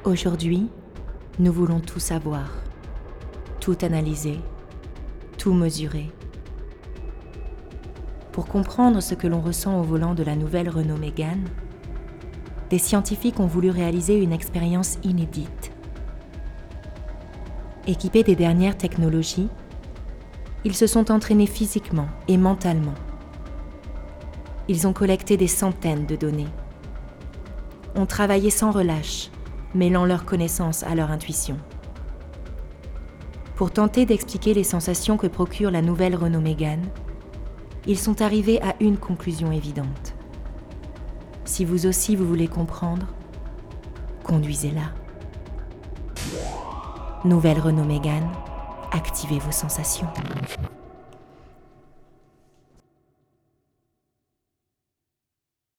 Aujourd'hui, nous voulons tout savoir, tout analyser, tout mesurer. Pour comprendre ce que l'on ressent au volant de la nouvelle Renault Mégane, des scientifiques ont voulu réaliser une expérience inédite. Équipés des dernières technologies, ils se sont entraînés physiquement et mentalement. Ils ont collecté des centaines de données, ont travaillé sans relâche, mêlant leurs connaissances à leur intuition. Pour tenter d'expliquer les sensations que procure la nouvelle Renault Mégane, ils sont arrivés à une conclusion évidente. Si vous aussi vous voulez comprendre, conduisez-la. Nouvelle Renault Mégane, activez vos sensations.